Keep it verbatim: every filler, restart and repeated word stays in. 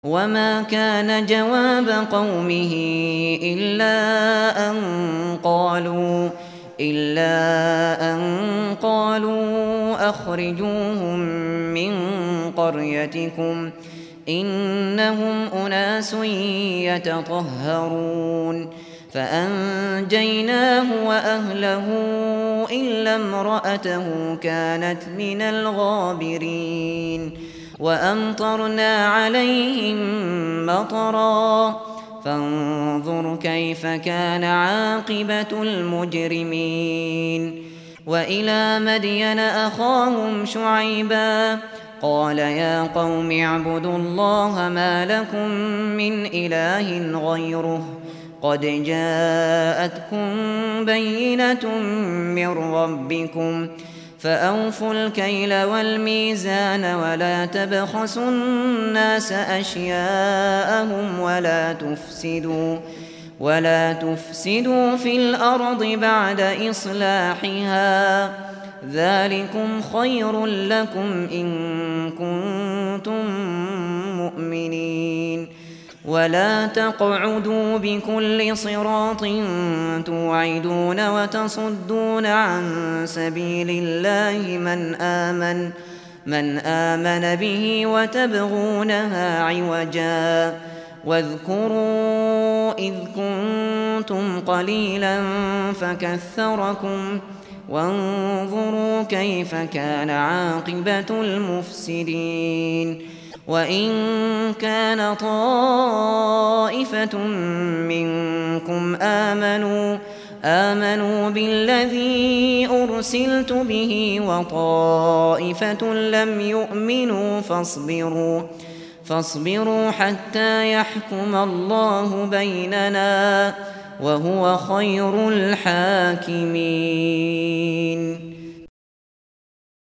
وما كان جواب قومه إلا أن قالوا إلا أن قالوا أخرجوهم من قريتكم إنهم أناس يتطهرون فأنجيناه وأهله إلا امرأته كانت من الغابرين وأمطرنا عليهم مطرا فانظر كيف كان عاقبة المجرمين وإلى مدين أخاهم شعيبا قال يا قوم اعبدوا الله ما لكم من إله غيره قد جاءتكم بينة من ربكم فأوفوا الكيل والميزان ولا تبخسوا الناس أشياءهم ولا تفسدوا ولا تفسدوا في الأرض بعد إصلاحها ذلكم خير لكم إن كنتم مؤمنين ولا تقعدوا بكل صراط توعدون وتصدون عن سبيل الله من آمن من آمن به وتبغونها عوجا واذكروا إذ كنتم قليلا فكثركم وانظروا كيف كان عاقبة المفسدين وإن كان طائفة منكم آمنوا آمنوا بالذي أرسلت به وطائفة لم يؤمنوا فاصبروا فاصبروا حتى يحكم الله بيننا وهو خير الحاكمين.